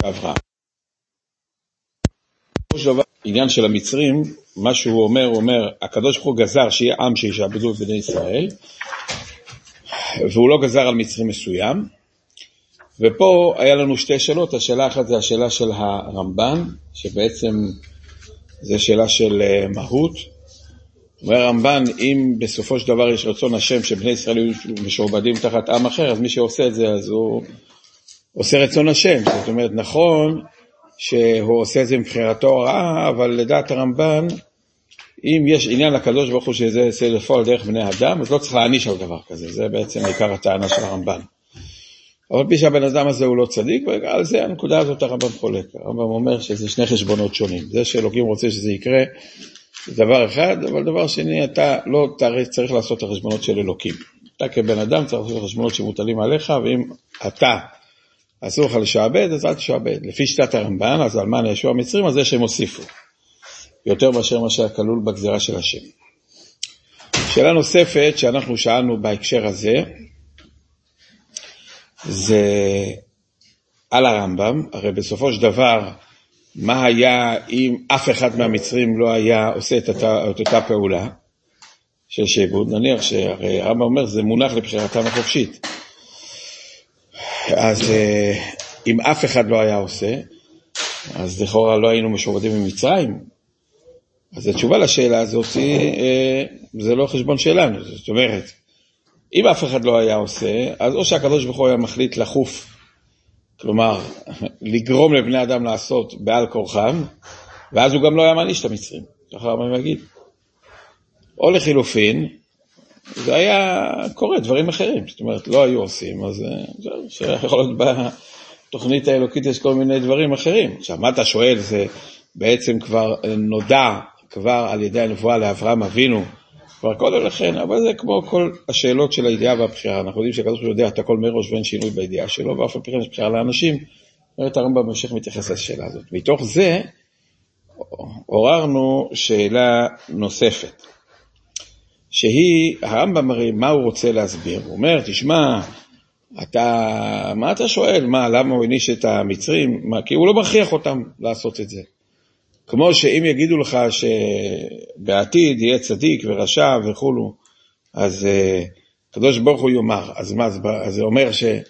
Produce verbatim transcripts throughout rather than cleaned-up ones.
אברהם. עניין של המצרים, מה שהוא אומר, הוא אומר, הקדוש ברוך הוא גזר שיהיה עם שישעבדו את בני ישראל, והוא לא גזר על מצרים מסוים. ופה היה לנו שתי שאלות. השאלה אחת זה השאלה של הרמב"ן, שבעצם זה שאלה של מהות. אומר הרמב"ן, אם בסופו של דבר יש רצון השם שבני ישראל יהיו משועבדים תחת עם אחר, אז מי שעושה את זה, אז הוא עושה רצון השם. זאת אומרת, נכון שהוא עושה את זה מבחירתו הרעה, אבל לדעת הרמב"ן, אם יש עניין לקדוש ברוך הוא שזה יעשה לפועל דרך בני אדם, אז לא צריך להעניש על דבר כזה. זה בעצם עיקר הטענה של הרמב"ן. אבל פי שהבן אדם הזה הוא לא צדיק, ועל זה הנקודה הזאת הרמב"ם חולק. הרמב"ם אומר שזה שני חשבונות שונים. זה שאלוקים רוצה שזה יקרה, זה דבר אחד, אבל דבר שני, אתה לא צריך לעשות את החשבונות של אלוקים. אתה כבן אדם צריך לעשות את החשבונות שמוטלים עליך, ואם אתה אסור לך לשעבד, אז אל תשעבד. לפי שיטת הרמב"ן, אז על מה נעשו המצרים, אז זה שהם הוסיפו. יותר מאשר מה שהיה כלול בגזירה של השם. שאלה נוספת שאנחנו שאלנו בהקשר הזה, זה על הרמב"ם. הרי בסופו של דבר, מה היה אם אף אחד מהמצרים לא היה עושה את אותה, את אותה פעולה של שעבוד? נניח שהרי הרמב"ם אומר, זה מונח לבחירתם החופשית. אז אם אף אחד לא היה עושה, אז לכאורה לא היינו משועבדים במצרים. אז התשובה לשאלה הזאת, זה לא חשבון שלנו. זאת אומרת, אם אף אחד לא היה עושה, אז או שהקדוש ברוך הוא היה מחליט לחוף, כלומר, לגרום לבני אדם לעשות בעל כורחם, ואז הוא גם לא היה מעניש את המצרים. אחר מה אני אגיד? או לחילופין, זה היה קורה דברים אחרים. זאת אומרת, לא היו עושים, אז זה שיכול להיות בתוכנית האלוקית יש כל מיני דברים אחרים. עכשיו, מה אתה שואל? זה בעצם כבר נודע, כבר על ידי הנבואה לאברהם אבינו, כבר קודם לכן, אבל זה כמו כל השאלות של הידיעה והבחירה. אנחנו יודעים שהקדוש ברוך הוא יודע את הכל מראש ואין שינוי בידיעה שלו, ואף על פי כן יש בחירה לאנשים. אומרת הרמב"ם בהמשך מתייחס לשאלה הזאת. מתוך זה עוררנו שאלה נוספת, שהיא, הרמב"ם הרי מה הוא רוצה להסביר? הוא אומר, תשמע, אתה, מה אתה שואל? מה, למה הוא העניש את המצרים? מה, כי הוא לא מכריח אותם לעשות את זה. כמו שאם יגידו לך שבעתיד יהיה צדיק ורשע וכולו, אז uh, קדוש ברוך הוא יאמר, אז מה, אז זה אומר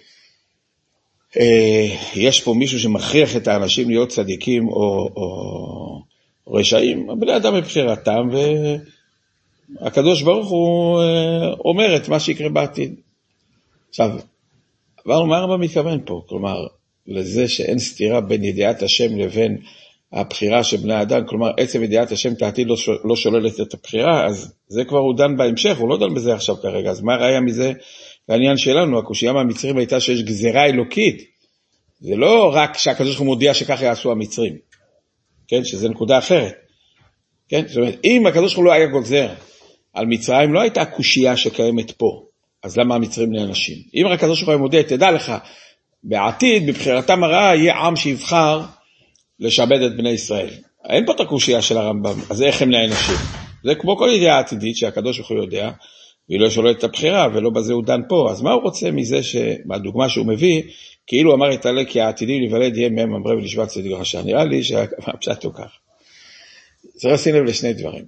שיש uh, פה מישהו שמכריח את האנשים להיות צדיקים או, או, או רשעים, בני אדם מבחירתם, והקדוש ברוך הוא uh, אומר את מה שיקרה בעתיד. עכשיו, אבל מה הרמב"ם מתכוון פה? כלומר, לזה שאין סתירה בין ידיעת השם לבין הבחירה של בני האדם, כלומר, עצם ידיעת השם תעתיד לא, לא שוללת את הבחירה, אז זה כבר הוא דן בהמשך, הוא לא דן בזה עכשיו כרגע, אז מה ראיה מזה לעניין שלנו? הקושייה מהמצרים הייתה שיש גזירה אלוקית, זה לא רק שהקדוש ברוך הוא מודיע שכך יעשו המצרים, כן, שזה נקודה אחרת, כן, זאת אומרת, אם הקדוש ברוך הוא לא היה גוזר על מצרים, לא הייתה קושייה שקיימת פה, אז למה המצרים נענשים? אם רק הקדוש ברוך הוא מודיע, תדע לך, בעתיד, בבחירתם הרעה, יהיה עם שיבחר לשעבד את בני ישראל. אין פה את הקושייה של הרמב"ם, אז איך הם נענשים? זה כמו כל ידיעה עתידית שהקדוש ברוך הוא יודע, והיא לא שוללת את הבחירה, ולא בזה הוא דן פה. אז מה הוא רוצה מזה שבדוגמה שהוא מביא, כאילו אמר יתעלה כי העתידים להיוולד יהיה מהם ממרא ולשבט צדיק ורשע. נראה לי שהפשט הוא כך. צריך לשים לב לשני דברים.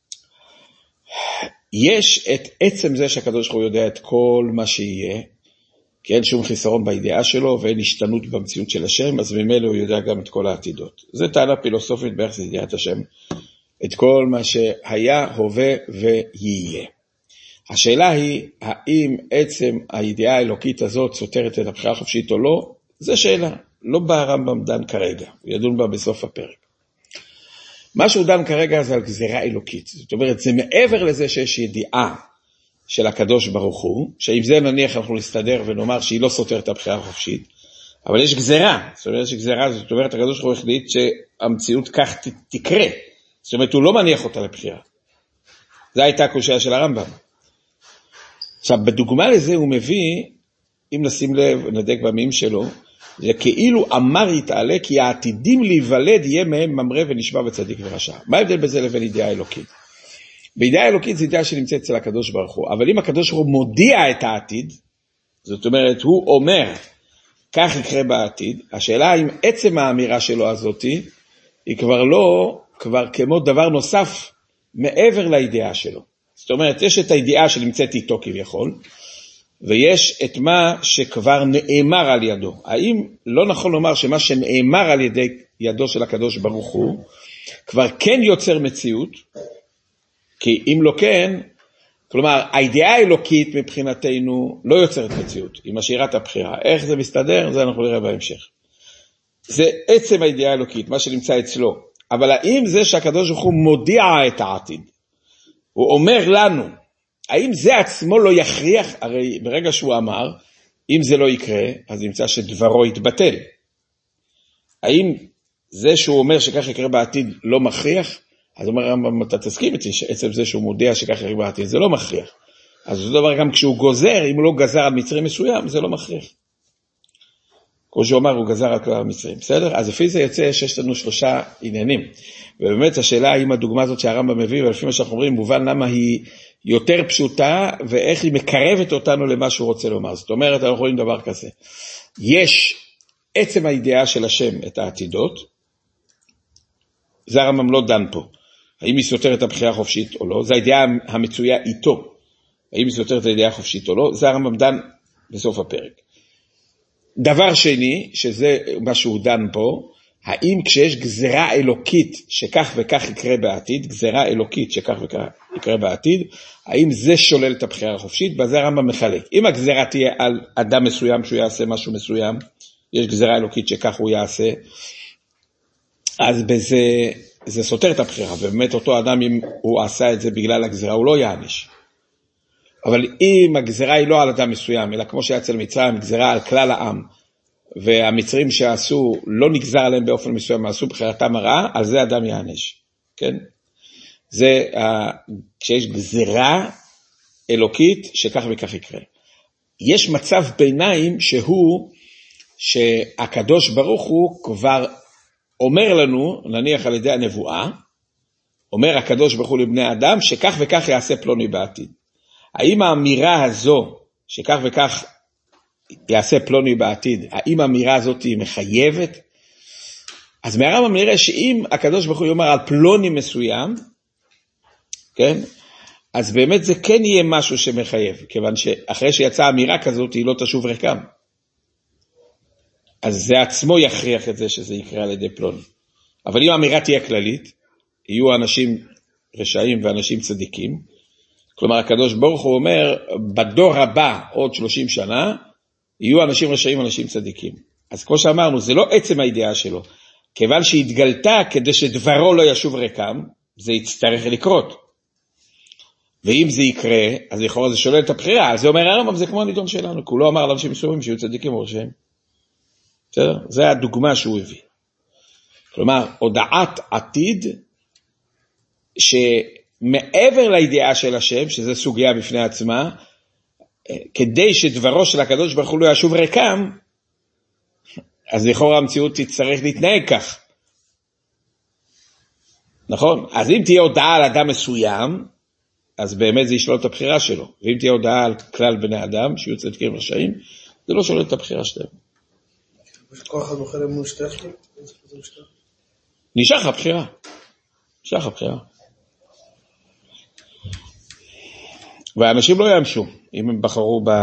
יש את עצם זה שהקדוש ברוך הוא יודע את כל מה שיהיה, כי אין שום חיסרון בידיעה שלו, ואין השתנות במציאות של השם, אז ממילא הוא יודע גם את כל העתידות. זו טענה פילוסופית ביחס לידיעת השם, את כל מה שהיה, הווה ויהיה. השאלה היא, האם עצם הידיעה האלוקית הזאת סותרת את הבחירה החופשית או לא? זו שאלה, לא בא הרמב"ם דן כרגע, הוא ידון בה בסוף הפרק. מה שהוא דן כרגע זה על גזירה אלוקית, זאת אומרת, זה מעבר לזה שיש ידיעה, של הקדוש ברוך הוא, שעם זה נניח אנחנו נסתדר ונאמר שהיא לא סותרת את הבחירה החופשית, אבל יש גזירה, זאת אומרת שגזירה, זאת אומרת הקדוש ברוך הוא החליט שהמציאות כך תקרה, זאת אומרת הוא לא מניח אותה לבחירה. זו הייתה הקושיה של הרמב"ם. עכשיו בדוגמה לזה הוא מביא, אם נשים לב, נדק במים שלו, זה כאילו אמר יתעלה כי העתידים להיוולד יהיה מהם ממרא ונשבע וצדיק ורשע. מה ההבדל בזה לבין ידיעה אלוקית? בידיעה האלוקית זה ידיעה שנמצאת אצל הקדוש ברוך הוא, אבל אם הקדוש ברוך הוא מודיע את העתיד, זאת אומרת, הוא אומר, כך יקרה בעתיד, השאלה אם עצם האמירה שלו הזאת, היא כבר לא, כבר כמו דבר נוסף, מעבר לידיעה שלו. זאת אומרת, יש את הידיעה שנמצאת איתו כביכול, ויש את מה שכבר נאמר על ידו. האם לא נכון לומר שמה שנאמר על ידי ידו של הקדוש ברוך הוא, כבר כן יוצר מציאות, כי אם לא כן, כלומר, הידיעה האלוקית מבחינתנו לא יוצרת מציאות, היא משאירה את הבחירה. איך זה מסתדר? זה אנחנו נראה בהמשך. זה עצם הידיעה האלוקית, מה שנמצא אצלו. אבל האם זה שהקדוש ברוך הוא מודיע את העתיד, הוא אומר לנו, האם זה עצמו לא יכריח? הרי ברגע שהוא אמר, אם זה לא יקרה, אז נמצא שדברו יתבטל. האם זה שהוא אומר שכך יקרה בעתיד לא מכריח? אז אומר, אתה תסכים איתי שעצם זה שהוא מודיע שכך יקרה בעתיד, זה לא מכריח. אז זה דבר גם כשהוא גוזר, אם הוא לא גזר על מצרים מסוים, זה לא מכריח. כמו שהוא אמר, הוא גזר על כלל המצרים. בסדר? אז לפי זה יוצא שיש לנו שלושה עניינים. ובאמת השאלה האם הדוגמה הזאת שהרמב"ם מביא, ולפי מה שאנחנו אומרים, מובן למה היא יותר פשוטה, ואיך היא מקרבת אותנו למה שהוא רוצה לומר. זאת אומרת, אנחנו רואים דבר כזה. יש עצם הידיעה של השם את העתידות, זה הרמב"ם לא דן פה. האם היא סותר את הבחירה החופשית או לא, זה הידיעה המצויה איתו. האם היא סותר את הידיעה החופשית או לא, זה הרמב"ם דן בסוף הפרק. דבר שני, שזה מה שהוא דן פה, האם כשיש גזרה אלוקית שכך וכך יקרה בעתיד, גזרה אלוקית שכך וכך יקרה בעתיד, האם זה שולל את הבחירה החופשית? בזה הרמב"ם מחלק. אם הגזרה תהיה על אדם מסוים שהוא יעשה משהו מסוים, יש גזרה אלוקית שכך הוא יעשה, אז בזה זה סותר את הבחירה, ובאמת אותו אדם אם הוא עשה את זה בגלל הגזרה, הוא לא יעניש. אבל אם הגזרה היא לא על אדם מסוים, אלא כמו שהיה אצל מצרים, גזרה על כלל העם, והמצרים שעשו, לא נגזר עליהם באופן מסוים, עשו בחירתם הרעה, על זה אדם יענש. כן? זה, כשיש גזרה אלוקית, שכך וכך יקרה. יש מצב ביניים שהוא, שהקדוש ברוך הוא כבר אומר לנו, נניח על ידי הנבואה, אומר הקדוש ברוך הוא לבני אדם, שכך וכך יעשה פלוני בעתיד. האם האמירה הזו, שכך וכך יעשה פלוני בעתיד, האם האמירה הזאת היא מחייבת? אז מהרמב"ם נראה שאם הקדוש ברוך הוא יאמר על פלוני מסוים, כן? אז באמת זה כן יהיה משהו שמחייב, כיוון שאחרי שיצאה אמירה כזאת, היא לא תשוב ריקם. אז זה עצמו יכריח את זה שזה יקרה על ידי פלוני. אבל אם האמירה תהיה כללית, יהיו אנשים רשעים ואנשים צדיקים, כלומר הקדוש ברוך הוא אומר, בדור הבא עוד שלושים שנה, יהיו אנשים רשעים ואנשים צדיקים. אז כמו שאמרנו, זה לא עצם הידיעה שלו, כיוון שהתגלתה כדי שדברו לא ישוב ריקם, זה יצטרך לקרות. ואם זה יקרה, אז לכאורה זה שולל את הבחירה, אז זה אומר הרמב"ם, זה כמו הנידון שלנו, כי הוא לא אמר לאנשים מסוימים שיהיו צדיקים או רשעים. בסדר? זה הדוגמה שהוא הביא. כלומר, הודעת עתיד, שמעבר לידיעה של השם, שזה סוגיה בפני עצמה, כדי שדברו של הקדוש ברוך הוא לא ישוב ריקם, אז לכאורה המציאות תצטרך להתנהג כך. נכון? אז אם תהיה הודעה על אדם מסוים, אז באמת זה ישלול את הבחירה שלו. ואם תהיה הודעה על כלל בני אדם, שיהיו צדיקים רשעים, זה לא שולל את הבחירה שלהם. כל אחד בוחר למול שתי אחים? נשאר לך הבחירה. נשאר לך הבחירה. והאנשים לא יענשו, אם הם בחרו ב...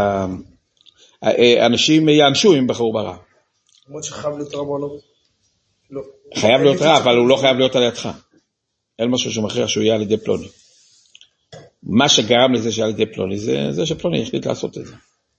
אנשים יענשו אם הם בחרו ברע. למרות שחייב להיות רע בעולם? לא. חייב להיות רע, אבל הוא לא חייב להיות על ידך. אין משהו שמכריח שהוא יהיה על ידי פלוני. מה שגרם לזה שעל ידי פלוני, זה, זה שפלוני החליט לעשות את זה.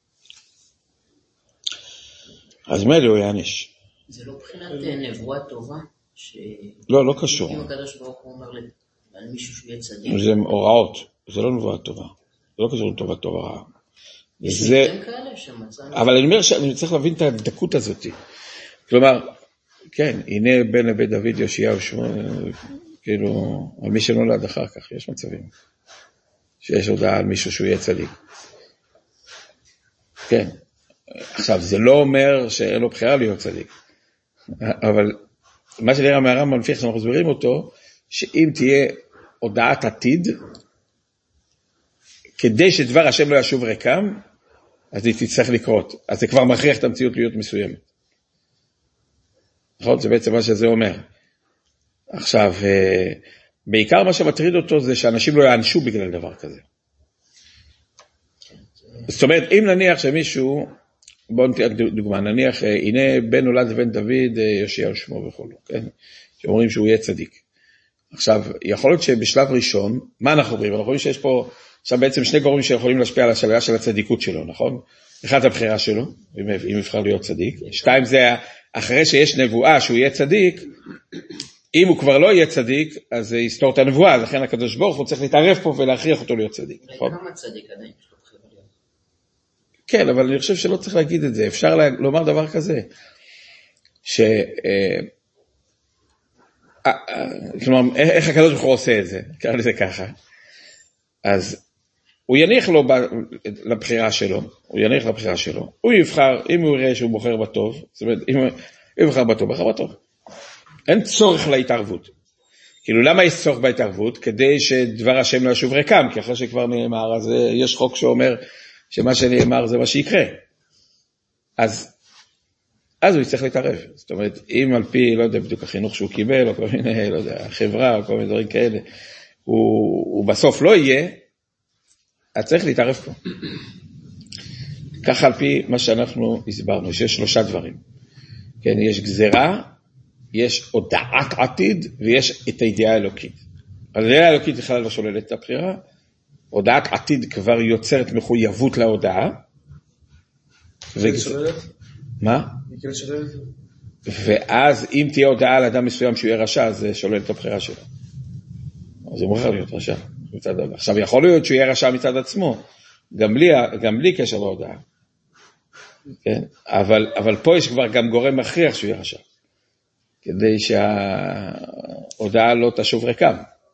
אז מילא הוא יעניש. זה לא בחינת נבואה טובה? ש... לא, לא קשור. אם הקדוש ברוך הוא אומר על מישהו שהוא יהיה צדיק. זה הוראות, זה לא נבואה טובה. זה לא קשור לטובה טובה רעה. יש זה... מקרים כאלה שמצאנו. אבל אני אומר שאני צריך להבין את הדקות הזאת. כלומר, כן, הנה בן לבית דוד יאשיהו שמו, כאילו, על מי שנולד אחר כך, יש מצבים. שיש הודעה על מישהו שהוא יהיה צדיק. כן. עכשיו, זה לא אומר שאין לו בחירה להיות צדיק. אבל מה שנראה מהרמב"ם, לפי איך שאנחנו מסבירים אותו, שאם תהיה הודעת עתיד, כדי שדבר השם לא ישוב ריקם, אז היא תצטרך לקרות. אז זה כבר מכריח את המציאות להיות מסוימת. נכון? זה בעצם מה שזה אומר. עכשיו, בעיקר מה שמטריד אותו זה שאנשים לא יענשו בגלל דבר כזה. זאת אומרת, אם נניח שמישהו, בואו נתן דוגמה, נניח, הנה בן נולד לבן דוד, יושיע שמו וכו', כן? שאומרים שהוא יהיה צדיק. עכשיו, יכול להיות שבשלב ראשון, מה אנחנו אומרים? אנחנו רואים שיש פה, עכשיו בעצם שני גורמים שיכולים להשפיע על השאלה של הצדיקות שלו, נכון? אחד הבחירה שלו, אם יבחר להיות צדיק. שתיים זה, אחרי שיש נבואה שהוא יהיה צדיק, אם הוא כבר לא יהיה צדיק, אז זה יסתור את הנבואה, לכן הקדוש ברוך הוא צריך להתערב פה ולהכריח אותו להיות צדיק, נכון? כמה צדיק עדיין יש לו בחירה להיות? כן, אבל אני חושב שלא צריך להגיד את זה, אפשר לומר דבר כזה, ש... כלומר, איך הקדוש ברוך הוא עושה את זה? קרא לזה ככה. אז הוא יניח לו לבחירה שלו, הוא יניח לבחירה שלו, הוא יבחר, אם הוא יראה שהוא בוחר בטוב, זאת אומרת, אם הוא יבחר בטוב, בוחר בטוב. אין צורך להתערבות. כאילו, למה יש צורך בהתערבות? כדי שדבר השם לא ישוב ריקם, כי אחרי שכבר נאמר, אז יש חוק שאומר שמה שנאמר זה מה שיקרה. אז, אז הוא יצטרך להתערב. זאת אומרת, אם על פי, לא יודע, בדיוק החינוך שהוא קיבל, או כל מיני, לא יודע, חברה, או כל מיני דברים כאלה, הוא, הוא בסוף לא יהיה, אז צריך להתערב פה. ככה על פי מה שאנחנו הסברנו, שיש שלושה דברים. כן, יש גזרה, יש הודעת עתיד, ויש את הידיעה האלוקית. הידיעה האלוקית בכלל לא שוללת את הבחירה, הודעת עתיד כבר יוצרת מחויבות להודעה. שוללת? מה? היא שוללת? ואז אם תהיה הודעה על אדם מסוים שהוא יהיה רשע, אז זה שולל את הבחירה שלו. אז הוא מוכר להיות רשע. עכשיו יכול להיות שהוא יהיה רשע מצד עצמו, גם בלי, גם בלי קשר להודעה. כן? אבל, אבל פה יש כבר גם גורם מכריח שהוא יהיה רשע. כדי שההודעה לא תשוב ריקם.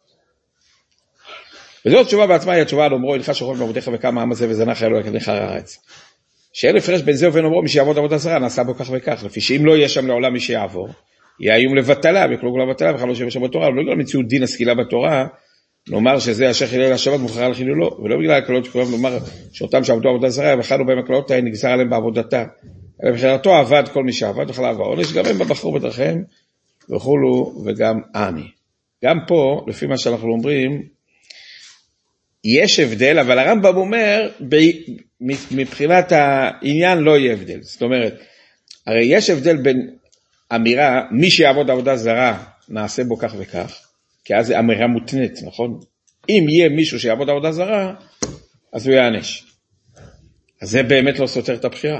וזאת תשובה בעצמה, היא התשובה על אומרו, הלכה שוכב בעבודך וכמה העם הזה וזנח אלוהיך לכר הארץ. שאין הפרש בין זה ובין אומרו, מי שיעבוד עבודה זרה, נעשה בו כך וכך, לפי שאם לא יהיה שם לעולם מי שיעבור, יהיה איום לבטלה, וכלום לא לבטלה, וכלל לא שיהיה שם בתורה, ולא בגלל מציאות דין הסקילה בתורה, נאמר שזה אשר חילל השבת מוכרח על חילולו, ולא בגלל הקללות שקוראים לומר שאותם שעבדו עבודה זרה, וחלו בהם הקללות האלה נגזר עליהם בעבודתה. אלא בחירתו עבד כל מי שעבד, וכל עבר עונש, גם הם בחרו בדרכיהם, וכולו, וגם אני. גם פה, לפי מה שאנחנו אומרים, יש הבדל, אבל הרמב"ם אומר, מבחינת העניין לא יהיה הבדל. זאת אומרת, הרי יש הבדל בין אמירה, מי שיעבוד עבודה זרה, נעשה בו כך וכך, כי אז זה אמירה מותנית, נכון? אם יהיה מישהו שיעבוד עבודה זרה, אז הוא יענש. אז זה באמת לא סותר את הבחירה.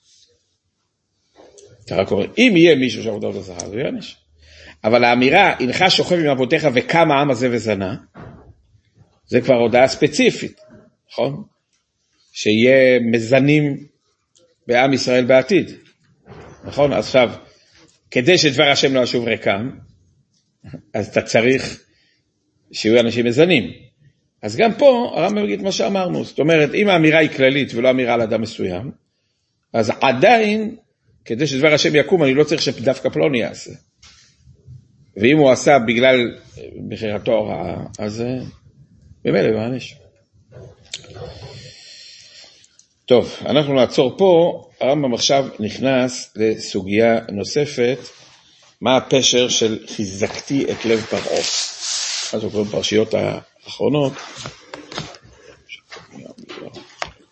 אתה רק אומר, אם יהיה מישהו שיעבוד עבודה זרה, אז הוא יענש. אבל האמירה, הנך שוכב עם אבותיך וכמה העם הזה וזנה, זה כבר הודעה ספציפית, נכון? שיהיה מזנים בעם ישראל בעתיד. נכון? אז עכשיו, כדי שדבר השם לא ישוב ריקם, אז אתה צריך שיהיו אנשים מזנים. אז גם פה, הרמב"ם מגיד מה שאמרנו. זאת אומרת, אם האמירה היא כללית ולא אמירה על אדם מסוים, אז עדיין, כדי שדבר השם יקום, אני לא צריך שדווקא פלוני יעשה. ואם הוא עשה בגלל בחירתו הרעה, אז במילא מענש. טוב, אנחנו נעצור פה. הרמב"ם עכשיו נכנס לסוגיה נוספת, מה הפשר של חיזקתי את לב פרעה. אז הוא קוראים פרשיות האחרונות.